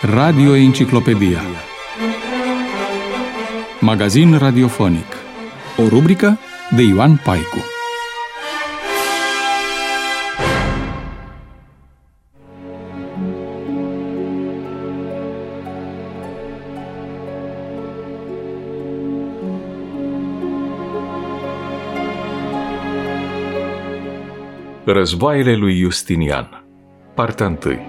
Radio Enciclopedia. Magazin radiofonic. O rubrică de Ioan Paicu. Războaiele lui Justinian. Partea 1.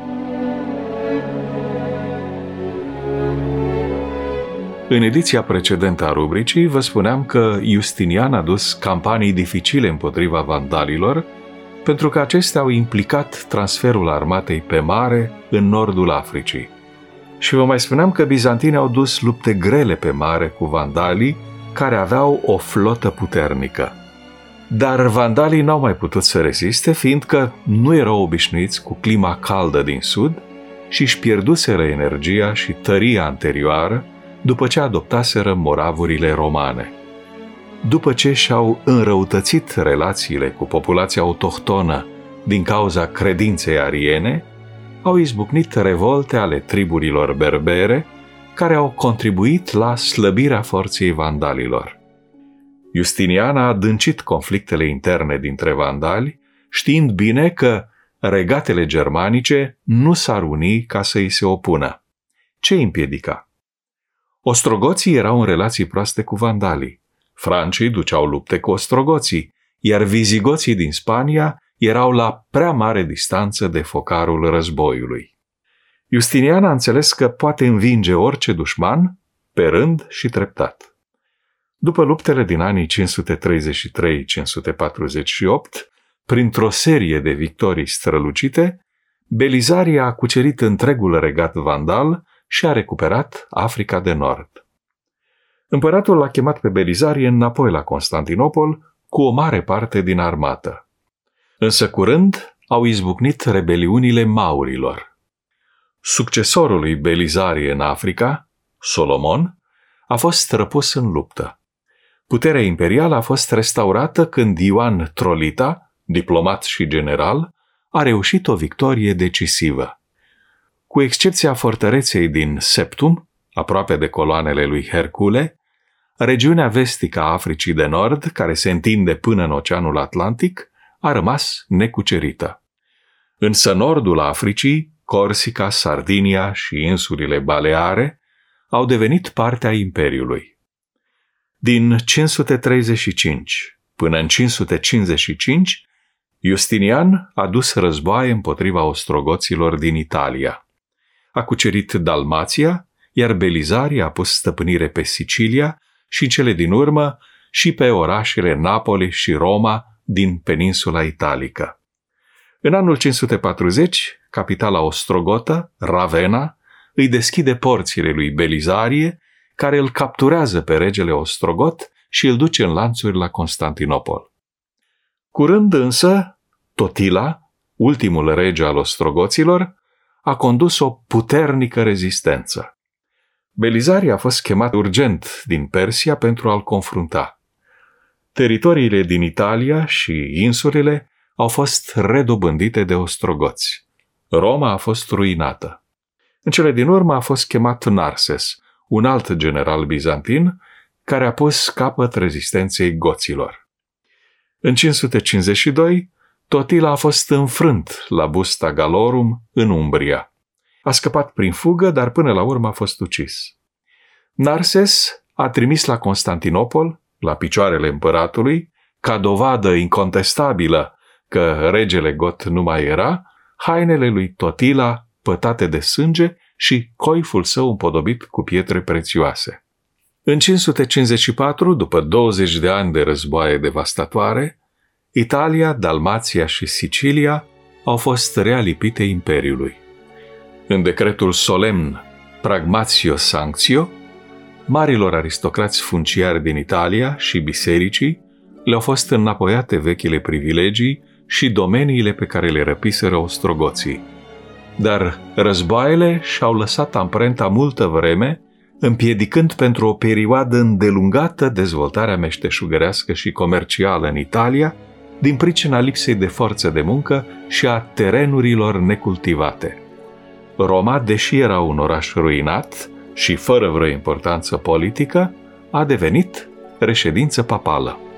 În ediția precedentă a rubricii vă spuneam că Justinian a dus campanii dificile împotriva vandalilor, pentru că acestea au implicat transferul armatei pe mare în nordul Africii. Și vă mai spuneam că bizantinii au dus lupte grele pe mare cu vandalii, care aveau o flotă puternică. Dar vandalii n-au mai putut să reziste, fiindcă nu erau obișnuiți cu clima caldă din sud și își pierduseră energia și tăria anterioară după ce adoptaseră moravurile romane. După ce și-au înrăutățit relațiile cu populația autohtonă din cauza credinței ariene, au izbucnit revolte ale triburilor berbere, care au contribuit la slăbirea forței vandalilor. Justinian a adâncit conflictele interne dintre vandali, știind bine că regatele germanice nu s-ar uni ca să îi se opună. Ce îi împiedica? Ostrogoții erau în relații proaste cu vandalii, francii duceau lupte cu ostrogoții, iar vizigoții din Spania erau la prea mare distanță de focarul războiului. Justinian a înțeles că poate învinge orice dușman, pe rând și treptat. După luptele din anii 533-548, printr-o serie de victorii strălucite, Belizarie a cucerit întregul regat vandal și a recuperat Africa de Nord. Împăratul l-a chemat pe Belizarie înapoi la Constantinopol cu o mare parte din armată. Însă curând au izbucnit rebeliunile maurilor. Succesorul lui Belizarie în Africa, Solomon, a fost răpus în luptă. Puterea imperială a fost restaurată când Ioan Trolita, diplomat și general, a reușit o victorie decisivă. Cu excepția fortăreței din Septum, aproape de coloanele lui Hercule, regiunea vestică a Africii de Nord, care se întinde până în Oceanul Atlantic, a rămas necucerită. Însă nordul Africii, Corsica, Sardinia și insulele Baleare, au devenit parte a Imperiului. Din 535 până în 555, Justinian a dus războaie împotriva ostrogoților din Italia. A cucerit Dalmația, iar Belizarie a pus stăpânire pe Sicilia și, în cele din urmă, și pe orașele Napoli și Roma din peninsula italică. În anul 540, capitala ostrogotă, Ravenna, îi deschide porțile lui Belizarie, care îl capturează pe regele ostrogot și îl duce în lanțuri la Constantinopol. Curând însă, Totila, ultimul rege al ostrogoților, a condus o puternică rezistență. Belizarie a fost chemat urgent din Persia pentru a-l confrunta. Teritoriile din Italia și insulele au fost redobândite de ostrogoți. Roma a fost ruinată. În cele din urmă a fost chemat Narses, un alt general bizantin, care a pus capăt rezistenței goților. În 552, Totila a fost înfrânt la Busta Gallorum, în Umbria. A scăpat prin fugă, dar până la urmă a fost ucis. Narses a trimis la Constantinopol, la picioarele împăratului, ca dovadă incontestabilă că regele got nu mai era, hainele lui Totila pătate de sânge și coiful său împodobit cu pietre prețioase. În 554, după 20 de ani de războaie devastatoare, Italia, Dalmația și Sicilia au fost realipite Imperiului. În decretul solemn Pragmatio Sanctio, marilor aristocrați funciari din Italia și bisericii le-au fost înapoiate vechile privilegii și domeniile pe care le răpiseră ostrogoții. Dar războaiele și-au lăsat amprenta multă vreme, împiedicând pentru o perioadă îndelungată dezvoltarea meșteșugărească și comercială în Italia, din pricina lipsei de forță de muncă și a terenurilor necultivate. Roma, deși era un oraș ruinat și fără vreo importanță politică, a devenit reședință papală.